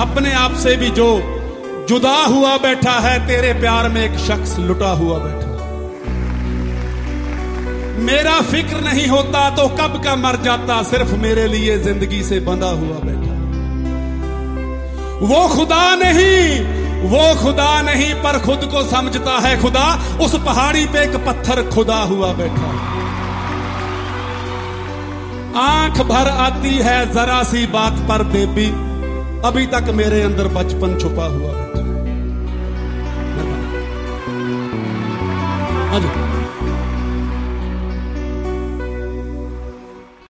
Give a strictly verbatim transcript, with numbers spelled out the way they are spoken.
अपने आप से भी जो जुदा हुआ बैठा है, तेरे प्यार में एक शख्स लुटा हुआ बैठा। मेरा फिक्र नहीं होता तो कब का मर जाता, सिर्फ मेरे लिए जिंदगी से बंधा हुआ बैठा। वो खुदा नहीं, वो खुदा नहीं, पर खुद को समझता है खुदा। उस पहाड़ी पे एक पत्थर खुदा हुआ बैठा। आंख भर आती है जरा सी बात पर बेबी, अभी तक मेरे अंदर बचपन छुपा हुआ बैठा।